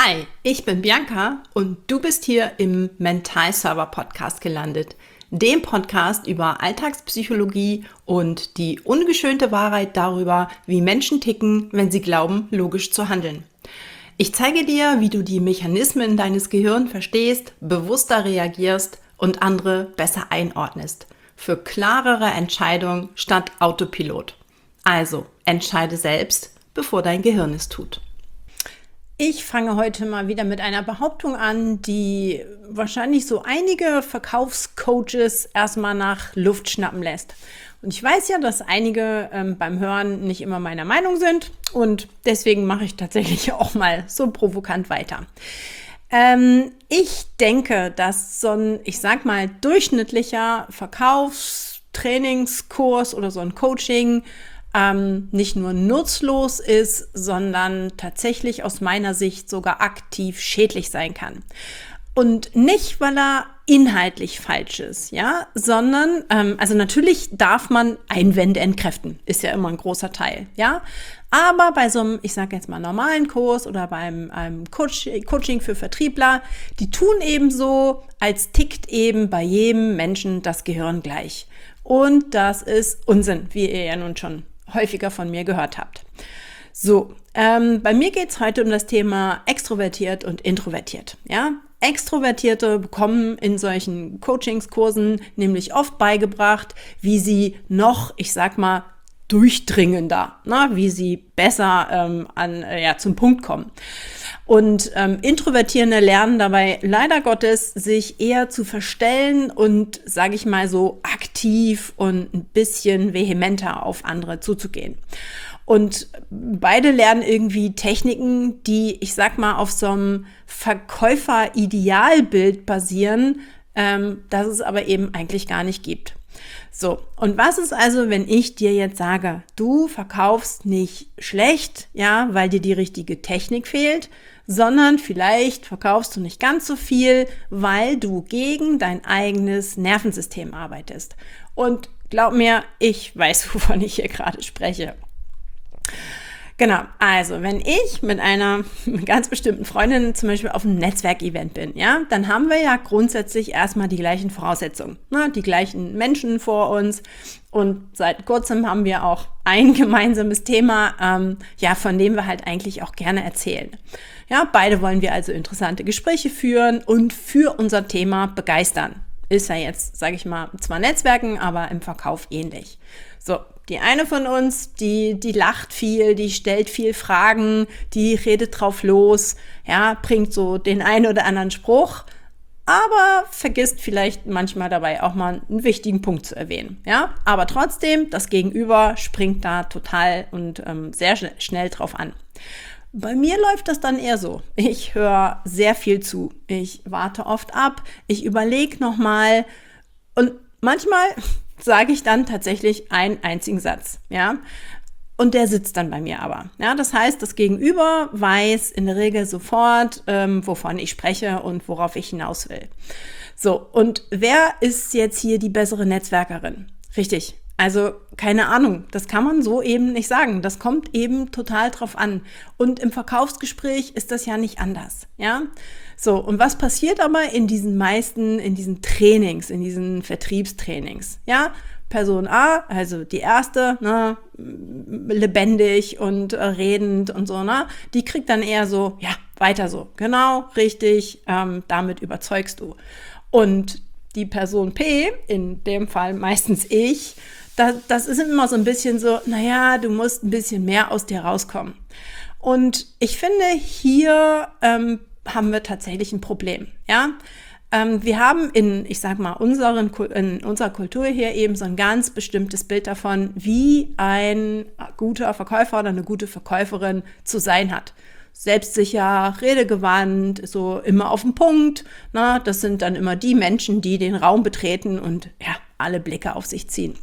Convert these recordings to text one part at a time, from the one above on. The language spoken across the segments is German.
Hi, ich bin Bianca und du bist hier im Mental Server Podcast gelandet, dem Podcast über Alltagspsychologie und die ungeschönte Wahrheit darüber, wie Menschen ticken, wenn sie glauben, logisch zu handeln. Ich zeige dir, wie du die Mechanismen deines Gehirns verstehst, bewusster reagierst und andere besser einordnest. Für klarere Entscheidungen statt Autopilot. Also, entscheide selbst, bevor dein Gehirn es tut. Ich fange heute mal wieder mit einer Behauptung an, die wahrscheinlich so einige Verkaufscoaches erstmal nach Luft schnappen lässt. Und ich weiß ja, dass einige beim Hören nicht immer meiner Meinung sind und deswegen mache ich tatsächlich auch mal so provokant weiter. Ich denke, dass so ein, ich sag mal, durchschnittlicher Verkaufstrainingskurs oder so ein Coaching nicht nur nutzlos ist, sondern tatsächlich aus meiner Sicht sogar aktiv schädlich sein kann. Und nicht, weil er inhaltlich falsch ist, ja, sondern, also natürlich darf man Einwände entkräften, ist ja immer ein großer Teil, ja. Aber bei so einem, ich sage jetzt mal normalen Kurs oder beim Coaching für Vertriebler, die tun eben so, als tickt eben bei jedem Menschen das Gehirn gleich. Und das ist Unsinn, wie ihr ja nun schon häufiger von mir gehört habt. So, bei mir geht es heute um das Thema extrovertiert und introvertiert. Ja? Extrovertierte bekommen in solchen Coachingskursen nämlich oft beigebracht, wie sie noch, ich sag mal, durchdringender, wie sie besser zum Punkt kommen. Und Introvertierende lernen dabei leider Gottes, sich eher zu verstellen und, sage ich mal so, aktiv und ein bisschen vehementer auf andere zuzugehen. Und beide lernen irgendwie Techniken, die, ich sag mal, auf so einem Verkäufer-Idealbild basieren, das es aber eben eigentlich gar nicht gibt. So, und was ist also, wenn ich dir jetzt sage, du verkaufst nicht schlecht, ja, weil dir die richtige Technik fehlt, sondern vielleicht verkaufst du nicht ganz so viel, weil du gegen dein eigenes Nervensystem arbeitest. Und glaub mir, ich weiß, wovon ich hier gerade spreche. Genau, also wenn ich mit einer ganz bestimmten Freundin zum Beispiel auf einem Netzwerkevent bin, ja, dann haben wir ja grundsätzlich erstmal die gleichen Voraussetzungen, ne, die gleichen Menschen vor uns und seit kurzem haben wir auch ein gemeinsames Thema, von dem wir halt eigentlich auch gerne erzählen. Ja, beide wollen wir also interessante Gespräche führen und für unser Thema begeistern. Ist ja jetzt, sage ich mal, zwar Netzwerken, aber im Verkauf ähnlich. So, die eine von uns, die lacht viel, die stellt viel Fragen, die redet drauf los, ja, bringt so den einen oder anderen Spruch, aber vergisst vielleicht manchmal dabei auch mal einen wichtigen Punkt zu erwähnen, ja. Aber trotzdem, das Gegenüber springt da total und sehr schnell drauf an. Bei mir läuft das dann eher so. Ich höre sehr viel zu. Ich warte oft ab. Ich überlege nochmal. Und manchmal sage ich dann tatsächlich einen einzigen Satz. Ja? Und der sitzt dann bei mir aber. Ja? Das heißt, das Gegenüber weiß in der Regel sofort, wovon ich spreche und worauf ich hinaus will. So, und wer ist jetzt hier die bessere Netzwerkerin? Richtig. Also keine Ahnung, das kann man so eben nicht sagen. Das kommt eben total drauf an. Und im Verkaufsgespräch ist das ja nicht anders, ja? So, und was passiert aber in diesen Trainings, in diesen Vertriebstrainings, ja? Person A, also die erste, ne, lebendig und redend und so, ne? Die kriegt dann eher so, ja, weiter so, genau, richtig, damit überzeugst du. Und die Person P, in dem Fall meistens ich, das ist immer so ein bisschen so, naja, du musst ein bisschen mehr aus dir rauskommen. Und ich finde, hier haben wir tatsächlich ein Problem, ja. Wir haben in unserer Kultur hier eben so ein ganz bestimmtes Bild davon, wie ein guter Verkäufer oder eine gute Verkäuferin zu sein hat. Selbstsicher, redegewandt, so immer auf den Punkt. Na, das sind dann immer die Menschen, die den Raum betreten und ja, alle Blicke auf sich ziehen.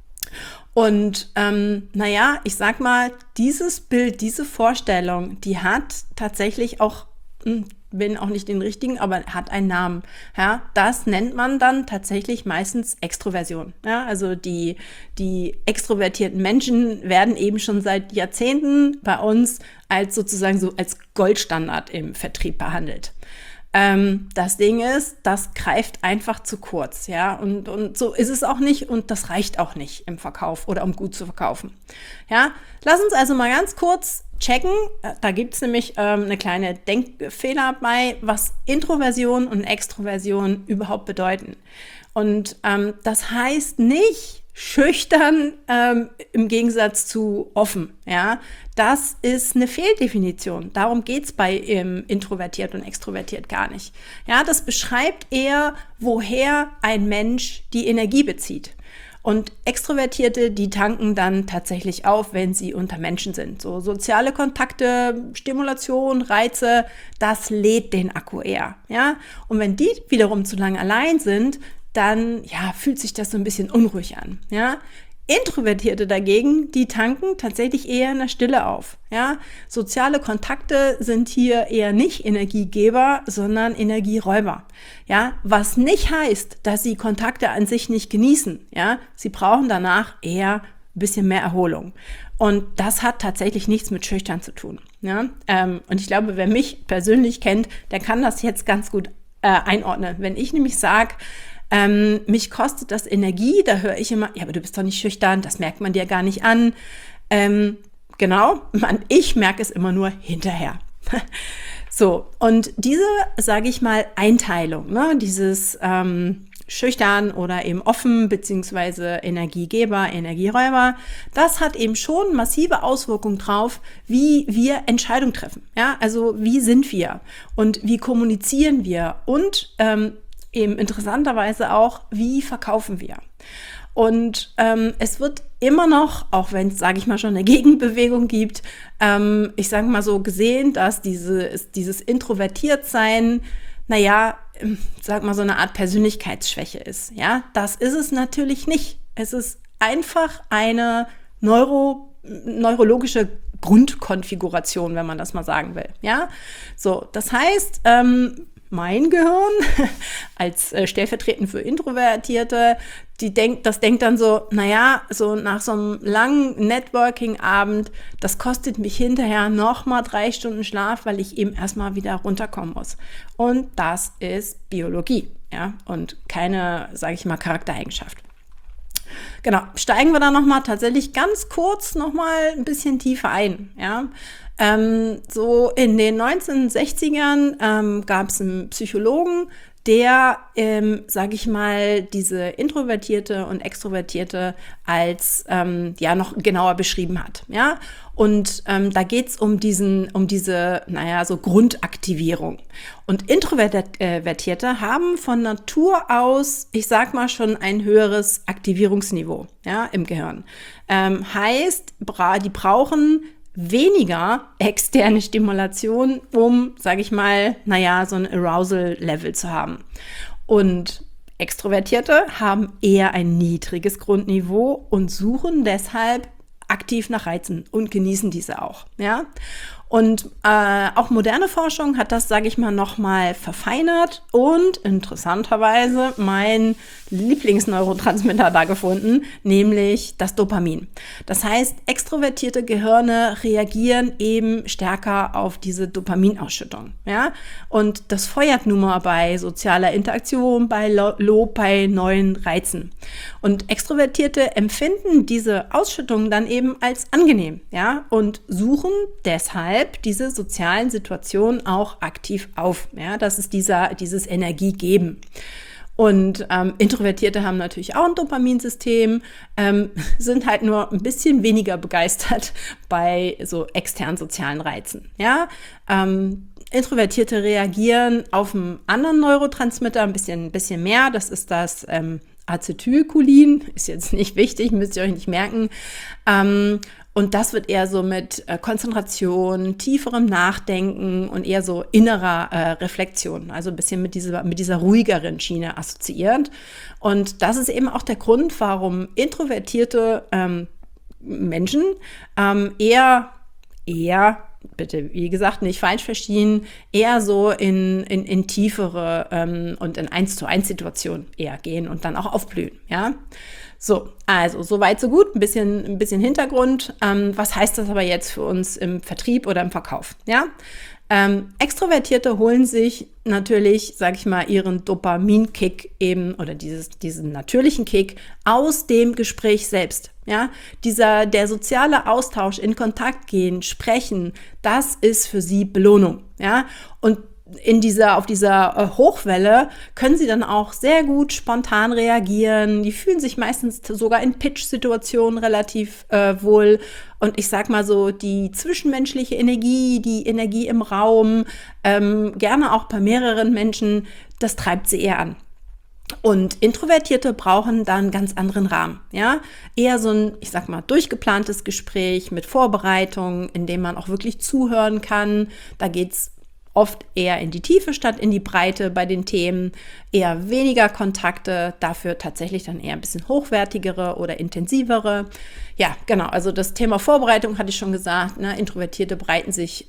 Und ich sag mal, dieses Bild, diese Vorstellung, die hat tatsächlich auch bin auch nicht den richtigen, aber hat einen Namen. Ja, das nennt man dann tatsächlich meistens Extroversion. Ja, also die extrovertierten Menschen werden eben schon seit Jahrzehnten bei uns als sozusagen so als Goldstandard im Vertrieb behandelt. Das Ding ist, das greift einfach zu kurz, ja, und so ist es auch nicht und das reicht auch nicht im Verkauf oder um gut zu verkaufen. Ja, lass uns also mal ganz kurz checken, da gibt es nämlich eine kleine Denkfehler bei, was Introversion und Extroversion überhaupt bedeuten. Und das heißt nicht schüchtern im Gegensatz zu offen, ja. Das ist eine Fehldefinition. Darum geht's bei introvertiert und extrovertiert gar nicht. Ja, das beschreibt eher, woher ein Mensch die Energie bezieht. Und Extrovertierte, die tanken dann tatsächlich auf, wenn sie unter Menschen sind. So soziale Kontakte, Stimulation, Reize, das lädt den Akku eher, ja. Und wenn die wiederum zu lange allein sind, dann ja, fühlt sich das so ein bisschen unruhig an, ja. Introvertierte dagegen, die tanken tatsächlich eher in der Stille auf, ja. Soziale Kontakte sind hier eher nicht Energiegeber, sondern Energieräuber, ja. Was nicht heißt, dass sie Kontakte an sich nicht genießen, ja. Sie brauchen danach eher ein bisschen mehr Erholung. Und das hat tatsächlich nichts mit Schüchtern zu tun, ja. Und ich glaube, wer mich persönlich kennt, der kann das jetzt ganz gut einordnen. Wenn ich nämlich sage, mich kostet das Energie, da höre ich immer, ja, aber du bist doch nicht schüchtern, das merkt man dir gar nicht an. Genau, ich merke es immer nur hinterher. So, und diese, sage ich mal, Einteilung, ne, dieses schüchtern oder eben offen, beziehungsweise Energiegeber, Energieräuber, das hat eben schon massive Auswirkungen drauf, wie wir Entscheidungen treffen. Ja, also wie sind wir und wie kommunizieren wir und eben interessanterweise auch, wie verkaufen wir. Und es wird immer noch, auch wenn es, sage ich mal, schon eine Gegenbewegung gibt, ich sage mal so gesehen, dass dieses Introvertiertsein, naja, sag mal so eine Art Persönlichkeitsschwäche ist. Ja, das ist es natürlich nicht. Es ist einfach eine neurologische Grundkonfiguration, wenn man das mal sagen will. Ja, so, das heißt, mein Gehirn als stellvertretend für Introvertierte, das denkt dann so, naja, so nach so einem langen Networking-Abend, das kostet mich hinterher nochmal 3 Stunden Schlaf, weil ich eben erstmal wieder runterkommen muss. Und das ist Biologie, ja, und keine, sage ich mal, Charaktereigenschaft. Genau, steigen wir da nochmal tatsächlich ganz kurz nochmal ein bisschen tiefer ein, ja. So in den 1960ern gab es einen Psychologen, der, sage ich mal, diese Introvertierte und Extrovertierte als noch genauer beschrieben hat, ja. Und da geht es um diese, naja, so Grundaktivierung. Und Introvertierte haben von Natur aus, ich sag mal, schon ein höheres Aktivierungsniveau, ja, im Gehirn. Heißt, die brauchen weniger externe Stimulation, um, sage ich mal, naja, so ein Arousal-Level zu haben. Und Extrovertierte haben eher ein niedriges Grundniveau und suchen deshalb aktiv nach Reizen und genießen diese auch, ja. Und auch moderne Forschung hat das, sage ich mal, nochmal verfeinert und interessanterweise mein Lieblingsneurotransmitter da gefunden, nämlich das Dopamin. Das heißt, extrovertierte Gehirne reagieren eben stärker auf diese Dopaminausschüttung, ja. Und das feuert nun mal bei sozialer Interaktion, bei Lob, bei neuen Reizen. Und Extrovertierte empfinden diese Ausschüttung dann eben als angenehm, ja, und suchen deshalb diese sozialen Situationen auch aktiv auf. Ja, das ist dieses Energiegeben. Und Introvertierte haben natürlich auch ein Dopaminsystem, sind halt nur ein bisschen weniger begeistert bei so externen sozialen Reizen. Ja, Introvertierte reagieren auf einen anderen Neurotransmitter ein bisschen mehr. Das ist das Acetylcholin, ist jetzt nicht wichtig, müsst ihr euch nicht merken. Und das wird eher so mit Konzentration, tieferem Nachdenken und eher so innerer Reflexion, also ein bisschen mit dieser ruhigeren Schiene assoziiert. Und das ist eben auch der Grund, warum introvertierte Menschen eher bitte, wie gesagt, nicht falsch verstehen, eher so in tiefere und in 1:1 Situationen eher gehen und dann auch aufblühen, ja. So, also soweit so gut, ein bisschen Hintergrund. Was heißt das aber jetzt für uns im Vertrieb oder im Verkauf, ja? Extrovertierte holen sich natürlich, sag ich mal, ihren Dopaminkick eben oder diesen natürlichen Kick aus dem Gespräch selbst. Ja, der soziale Austausch, in Kontakt gehen, sprechen, das ist für sie Belohnung. Ja, und auf dieser Hochwelle können sie dann auch sehr gut spontan reagieren. Die fühlen sich meistens sogar in Pitch-Situationen relativ wohl. Und ich sag mal so, die zwischenmenschliche Energie, die Energie im Raum, gerne auch bei mehreren Menschen, das treibt sie eher an. Und Introvertierte brauchen dann einen ganz anderen Rahmen, ja. Eher so ein, ich sag mal, durchgeplantes Gespräch mit Vorbereitung, in dem man auch wirklich zuhören kann. Da geht's oft eher in die Tiefe statt in die Breite bei den Themen, eher weniger Kontakte, dafür tatsächlich dann eher ein bisschen hochwertigere oder intensivere. Ja, genau, also das Thema Vorbereitung hatte ich schon gesagt, ne? Introvertierte bereiten sich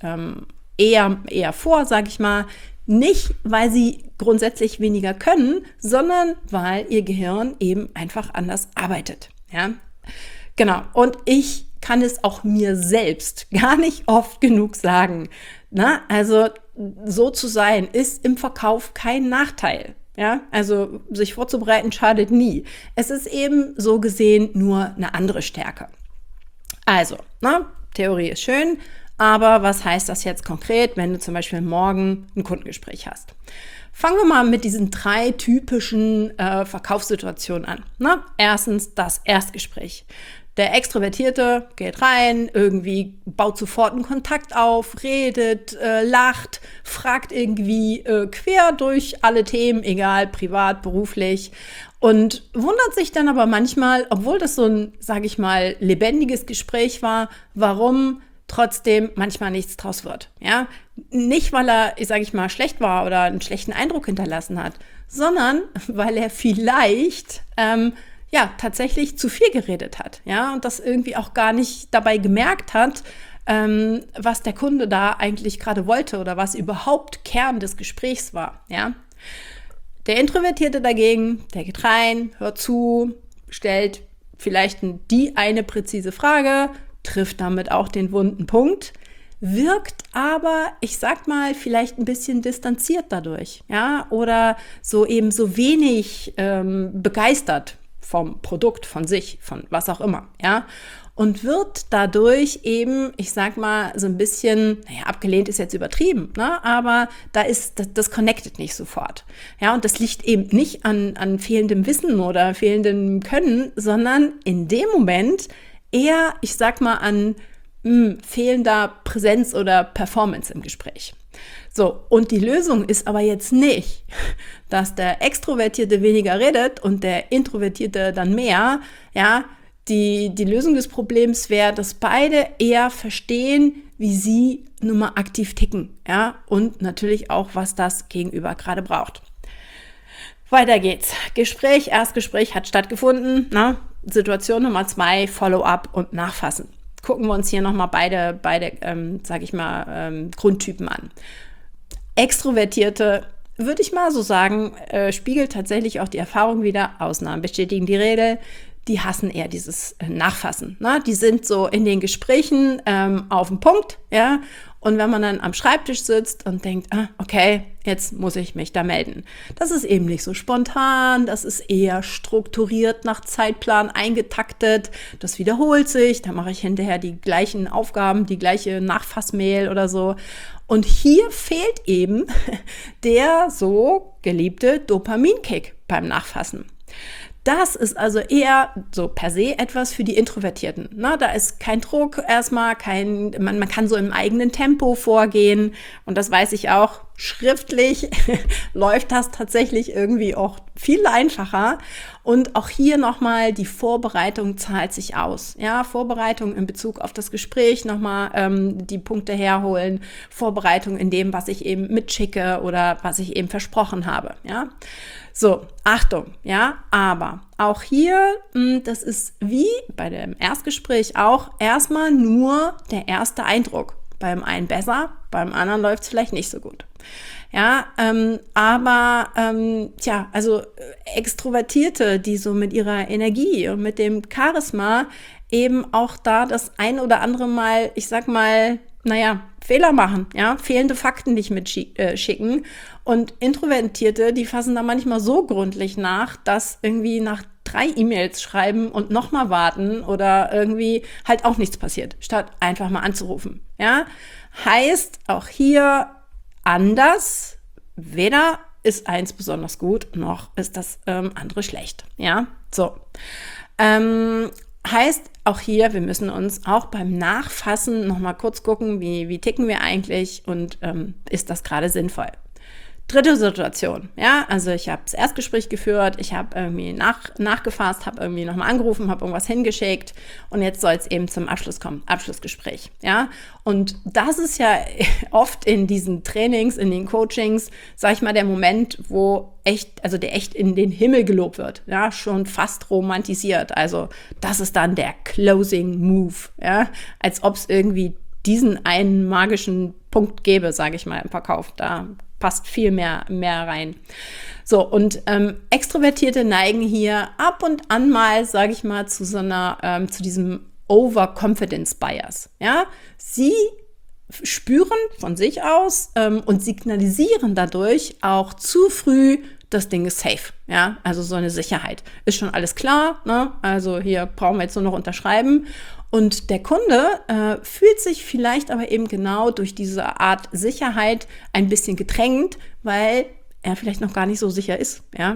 eher vor, sage ich mal, nicht, weil sie grundsätzlich weniger können, sondern weil ihr Gehirn eben einfach anders arbeitet. Ja, genau, und ich kann es auch mir selbst gar nicht oft genug sagen. Na, also so zu sein, ist im Verkauf kein Nachteil. Ja, also sich vorzubereiten schadet nie. Es ist eben so gesehen nur eine andere Stärke. Also, Theorie ist schön, aber was heißt das jetzt konkret, wenn du zum Beispiel morgen ein Kundengespräch hast? Fangen wir mal mit diesen 3 typischen Verkaufssituationen an. Erstens das Erstgespräch. Der Extrovertierte geht rein, irgendwie baut sofort einen Kontakt auf, redet, lacht, fragt irgendwie quer durch alle Themen, egal, privat, beruflich, und wundert sich dann aber manchmal, obwohl das so ein, sage ich mal, lebendiges Gespräch war, warum trotzdem manchmal nichts draus wird. Ja? Nicht, weil er, sage ich mal, schlecht war oder einen schlechten Eindruck hinterlassen hat, sondern weil er vielleicht tatsächlich zu viel geredet hat, ja, und das irgendwie auch gar nicht dabei gemerkt hat, was der Kunde da eigentlich gerade wollte oder was überhaupt Kern des Gesprächs war, ja. Der Introvertierte dagegen, der geht rein, hört zu, stellt vielleicht die eine präzise Frage, trifft damit auch den wunden Punkt, wirkt aber, ich sag mal, vielleicht ein bisschen distanziert dadurch, ja, oder so eben so wenig begeistert vom Produkt, von sich, von was auch immer, ja, und wird dadurch eben, ich sag mal, so ein bisschen, abgelehnt ist jetzt übertrieben, ne, aber das connectet nicht sofort, ja, und das liegt eben nicht an fehlendem Wissen oder fehlendem Können, sondern in dem Moment eher, ich sag mal, an fehlender Präsenz oder Performance im Gespräch. So, und die Lösung ist aber jetzt nicht, dass der Extrovertierte weniger redet und der Introvertierte dann mehr. Ja, die Lösung des Problems wäre, dass beide eher verstehen, wie sie nun mal aktiv ticken. Ja, und natürlich auch, was das Gegenüber gerade braucht. Weiter geht's. Erstgespräch hat stattgefunden. Situation Nummer 2, Follow-up und Nachfassen. Gucken wir uns hier nochmal beide sage ich mal, Grundtypen an. Extrovertierte, würde ich mal so sagen, spiegelt tatsächlich auch die Erfahrung wider. Ausnahmen bestätigen die Regel. Die hassen eher dieses Nachfassen. Ne? Die sind so in den Gesprächen auf den Punkt, ja. Und wenn man dann am Schreibtisch sitzt und denkt, okay, jetzt muss ich mich da melden. Das ist eben nicht so spontan, das ist eher strukturiert nach Zeitplan eingetaktet. Das wiederholt sich, da mache ich hinterher die gleichen Aufgaben, die gleiche Nachfassmail oder so. Und hier fehlt eben der so geliebte Dopaminkick beim Nachfassen. Das ist also eher so per se etwas für die Introvertierten. Na, da ist kein Druck erstmal, man kann so im eigenen Tempo vorgehen. Und das weiß ich auch, schriftlich läuft das tatsächlich irgendwie auch viel einfacher. Und auch hier nochmal, die Vorbereitung zahlt sich aus. Ja, Vorbereitung in Bezug auf das Gespräch, nochmal die Punkte herholen. Vorbereitung in dem, was ich eben mitschicke oder was ich eben versprochen habe. Ja. So, Achtung, ja, aber auch hier, das ist wie bei dem Erstgespräch auch erstmal nur der erste Eindruck. beim einen besser, beim anderen läuft es vielleicht nicht so gut. Ja, also Extrovertierte, die so mit ihrer Energie und mit dem Charisma eben auch da das ein oder andere Mal, ich sag mal, Fehler machen, ja, fehlende Fakten nicht mitschicken. Und Introvertierte, die fassen da manchmal so gründlich nach, dass irgendwie nach 3 E-Mails schreiben und nochmal warten oder irgendwie halt auch nichts passiert, statt einfach mal anzurufen, ja. Heißt auch hier anders, weder ist eins besonders gut, noch ist das andere schlecht, ja, so. Heißt auch hier, wir müssen uns auch beim Nachfassen nochmal kurz gucken, wie ticken wir eigentlich und ist das gerade sinnvoll. Dritte Situation, ja, also ich habe das Erstgespräch geführt, ich habe irgendwie nachgefasst, habe irgendwie nochmal angerufen, habe irgendwas hingeschickt und jetzt soll es eben zum Abschluss kommen, Abschlussgespräch, ja. Und das ist ja oft in diesen Trainings, in den Coachings, sag ich mal, der Moment, wo der echt in den Himmel gelobt wird, ja, schon fast romantisiert. Also das ist dann der Closing Move, ja, als ob es irgendwie diesen einen magischen Punkt gäbe, sage ich mal, im Verkauf. Da passt viel mehr rein. So, und Extrovertierte neigen hier ab und an mal, sage ich mal, zu diesem Overconfidence Bias. Ja? Sie spüren von sich aus und signalisieren dadurch auch zu früh, das Ding ist safe. Ja? Also so eine Sicherheit. Ist schon alles klar, ne? Also hier brauchen wir jetzt nur noch unterschreiben. Und der Kunde fühlt sich vielleicht aber eben genau durch diese Art Sicherheit ein bisschen gedrängt, weil er vielleicht noch gar nicht so sicher ist. Ja?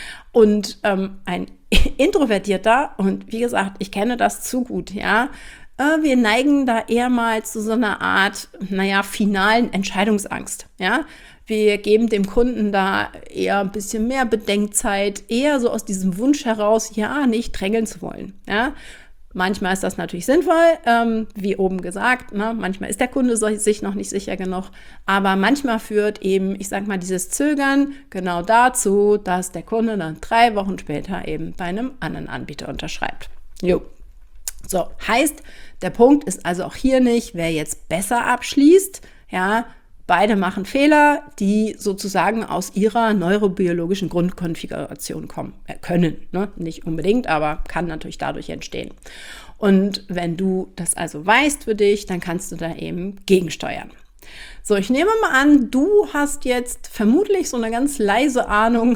Und ein Introvertierter, und wie gesagt, ich kenne das zu gut, ja, wir neigen da eher mal zu so einer Art, finalen Entscheidungsangst. Ja? Wir geben dem Kunden da eher ein bisschen mehr Bedenkzeit, eher so aus diesem Wunsch heraus, ja, nicht drängeln zu wollen. Ja? Manchmal ist das natürlich sinnvoll, wie oben gesagt, ne? Manchmal ist der Kunde sich noch nicht sicher genug, aber manchmal führt eben, ich sag mal, dieses Zögern genau dazu, dass der Kunde dann 3 Wochen später eben bei einem anderen Anbieter unterschreibt. Jo. So, heißt, der Punkt ist also auch hier nicht, wer jetzt besser abschließt, ja, beide machen Fehler, die sozusagen aus ihrer neurobiologischen Grundkonfiguration können. Ne? Nicht unbedingt, aber kann natürlich dadurch entstehen. Und wenn du das also weißt für dich, dann kannst du da eben gegensteuern. So, ich nehme mal an, du hast jetzt vermutlich so eine ganz leise Ahnung,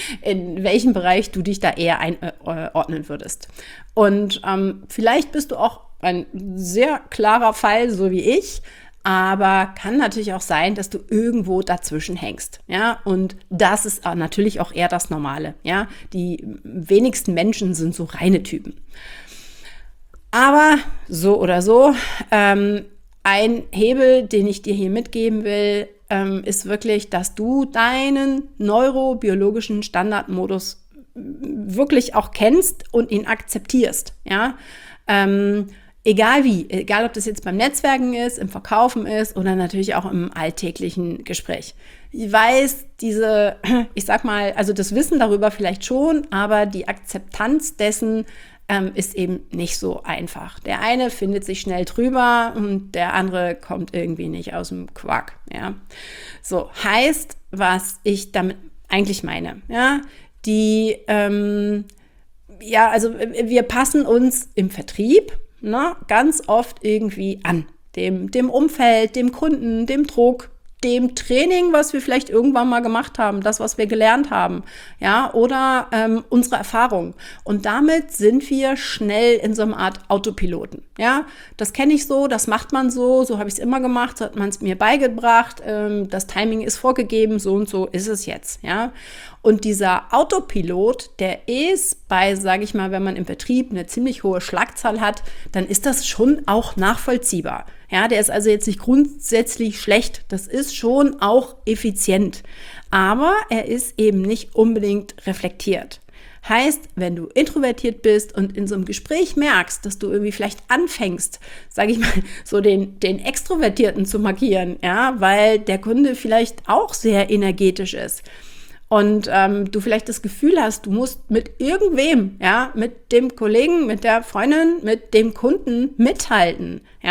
in welchem Bereich du dich da eher einordnen würdest. Und vielleicht bist du auch ein sehr klarer Fall, so wie ich, aber kann natürlich auch sein, dass du irgendwo dazwischen hängst, ja, und das ist natürlich auch eher das Normale, ja, die wenigsten Menschen sind so reine Typen. Aber so oder so, ein Hebel, den ich dir hier mitgeben will, ist wirklich, dass du deinen neurobiologischen Standardmodus wirklich auch kennst und ihn akzeptierst, ja, egal ob das jetzt beim Netzwerken ist, im Verkaufen ist oder natürlich auch im alltäglichen Gespräch. Ich weiß, ich sag mal, also das Wissen darüber vielleicht schon, aber die Akzeptanz dessen ist eben nicht so einfach. Der eine findet sich schnell drüber und der andere kommt irgendwie nicht aus dem Quark. Ja? So, heißt, was ich damit eigentlich meine, ja, also wir passen uns im Vertrieb ganz oft irgendwie an. Dem Umfeld, dem Kunden, dem Druck, dem Training, was wir vielleicht irgendwann mal gemacht haben, das, was wir gelernt haben, ja, oder unsere Erfahrung. Und damit sind wir schnell in so einer Art Autopiloten, ja. Das kenne ich so, das macht man so habe ich es immer gemacht, so hat man es mir beigebracht, das Timing ist vorgegeben, so und so ist es jetzt, ja. Und dieser Autopilot, der ist sage ich mal, wenn man im Vertrieb eine ziemlich hohe Schlagzahl hat, dann ist das schon auch nachvollziehbar. Ja, der ist also jetzt nicht grundsätzlich schlecht. Das ist schon auch effizient. Aber er ist eben nicht unbedingt reflektiert. Heißt, wenn du introvertiert bist und in so einem Gespräch merkst, dass du irgendwie vielleicht anfängst, sage ich mal, so den Extrovertierten zu markieren, ja, weil der Kunde vielleicht auch sehr energetisch ist, und du vielleicht das Gefühl hast, du musst mit irgendwem, ja, mit dem Kollegen, mit der Freundin, mit dem Kunden mithalten, ja,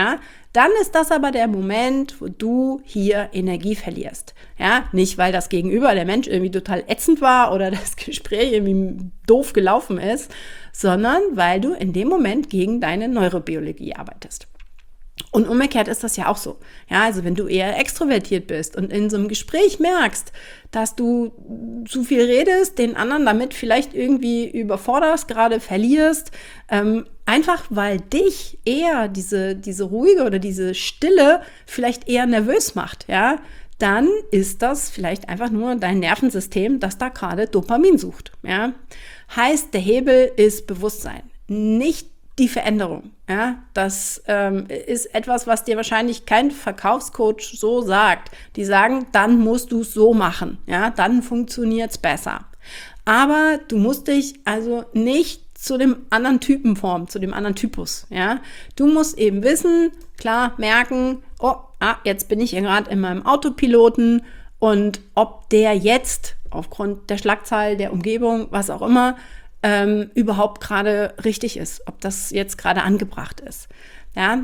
dann ist das aber der Moment, wo du hier Energie verlierst. Ja, nicht, weil das Gegenüber, der Mensch irgendwie total ätzend war oder das Gespräch irgendwie doof gelaufen ist, sondern weil du in dem Moment gegen deine Neurobiologie arbeitest. Und umgekehrt ist das ja auch so. Ja, also wenn du eher extrovertiert bist und in so einem Gespräch merkst, dass du zu viel redest, den anderen damit vielleicht irgendwie überforderst, gerade verlierst, einfach weil dich eher diese ruhige oder diese Stille vielleicht eher nervös macht, ja, dann ist das vielleicht einfach nur dein Nervensystem, das da gerade Dopamin sucht. Ja. Heißt, der Hebel ist Bewusstsein, nicht die Veränderung. Ja, das ist etwas, was dir wahrscheinlich kein Verkaufscoach so sagt. Die sagen, dann musst du es so machen. Ja, dann funktioniert es besser. Aber du musst dich also nicht zu dem anderen Typen formen, zu dem anderen Typus. Ja, du musst eben wissen, klar merken, jetzt bin ich ja gerade in meinem Autopiloten und ob der jetzt aufgrund der Schlagzahl, der Umgebung, was auch immer, überhaupt gerade richtig ist, ob das jetzt gerade angebracht ist. Ja,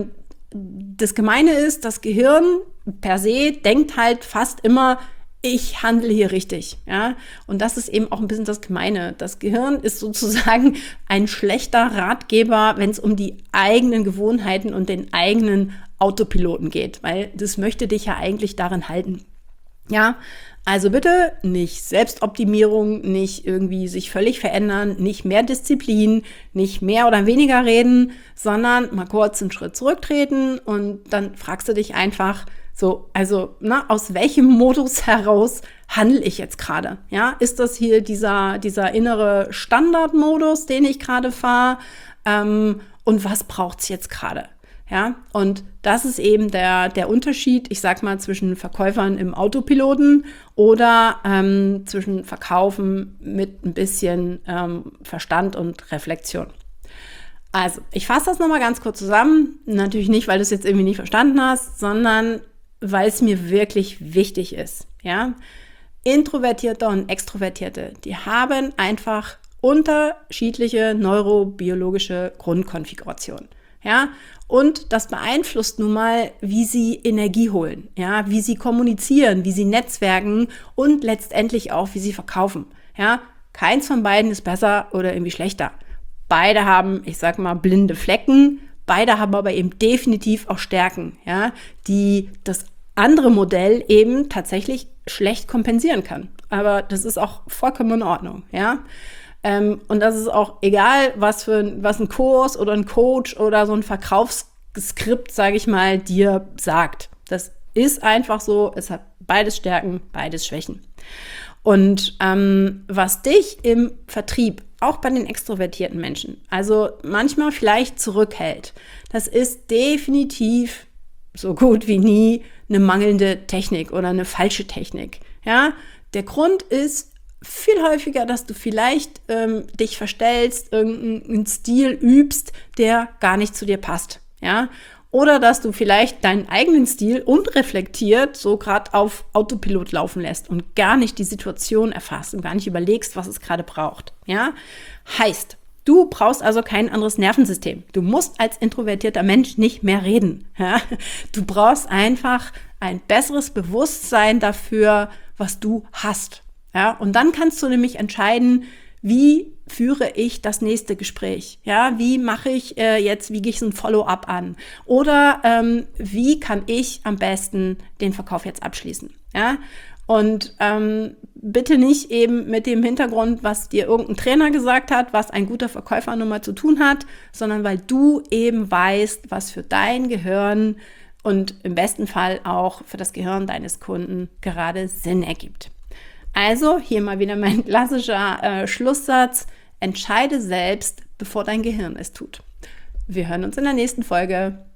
das Gemeine ist, das Gehirn per se denkt halt fast immer, ich handle hier richtig. Ja? Und das ist eben auch ein bisschen das Gemeine. Das Gehirn ist sozusagen ein schlechter Ratgeber, wenn es um die eigenen Gewohnheiten und den eigenen Autopiloten geht, weil das möchte dich ja eigentlich darin halten. Ja, also bitte nicht Selbstoptimierung, nicht irgendwie sich völlig verändern, nicht mehr Disziplin, nicht mehr oder weniger reden, sondern mal kurz einen Schritt zurücktreten und dann fragst du dich einfach so, also aus welchem Modus heraus handle ich jetzt gerade? Ja, ist das hier dieser innere Standardmodus, den ich gerade fahre? Und was braucht es jetzt gerade? Ja, und das ist eben der Unterschied, ich sag mal, zwischen Verkäufern im Autopiloten oder zwischen Verkaufen mit ein bisschen Verstand und Reflexion. Also, ich fasse das nochmal ganz kurz zusammen. Natürlich nicht, weil du es jetzt irgendwie nicht verstanden hast, sondern weil es mir wirklich wichtig ist. Ja? Introvertierte und Extrovertierte, die haben einfach unterschiedliche neurobiologische Grundkonfigurationen. Ja, und das beeinflusst nun mal, wie sie Energie holen, ja, wie sie kommunizieren, wie sie netzwerken und letztendlich auch, wie sie verkaufen. Ja, keins von beiden ist besser oder irgendwie schlechter. Beide haben, ich sag mal, blinde Flecken. Beide haben aber eben definitiv auch Stärken, ja, die das andere Modell eben tatsächlich schlecht kompensieren kann. Aber das ist auch vollkommen in Ordnung, ja. Und das ist auch egal, was ein Kurs oder ein Coach oder so ein Verkaufsskript, sage ich mal, dir sagt. Das ist einfach so, es hat beides Stärken, beides Schwächen. Und was dich im Vertrieb, auch bei den extrovertierten Menschen, also manchmal vielleicht zurückhält, das ist definitiv so gut wie nie eine mangelnde Technik oder eine falsche Technik. Ja? Der Grund ist viel häufiger, dass du vielleicht dich verstellst, irgendeinen Stil übst, der gar nicht zu dir passt. Ja? Oder dass du vielleicht deinen eigenen Stil unreflektiert so gerade auf Autopilot laufen lässt und gar nicht die Situation erfasst und gar nicht überlegst, was es gerade braucht. Ja? Heißt, du brauchst also kein anderes Nervensystem. Du musst als introvertierter Mensch nicht mehr reden. Ja? Du brauchst einfach ein besseres Bewusstsein dafür, was du hast. Ja? Und dann kannst du nämlich entscheiden, wie führe ich das nächste Gespräch? Ja, wie mache ich wie gehe ich so ein Follow-up an? Oder wie kann ich am besten den Verkauf jetzt abschließen? Ja? Und bitte nicht eben mit dem Hintergrund, was dir irgendein Trainer gesagt hat, was ein guter Verkäufer nun mal zu tun hat, sondern weil du eben weißt, was für dein Gehirn und im besten Fall auch für das Gehirn deines Kunden gerade Sinn ergibt. Also hier mal wieder mein klassischer Schlusssatz: Entscheide selbst, bevor dein Gehirn es tut. Wir hören uns in der nächsten Folge.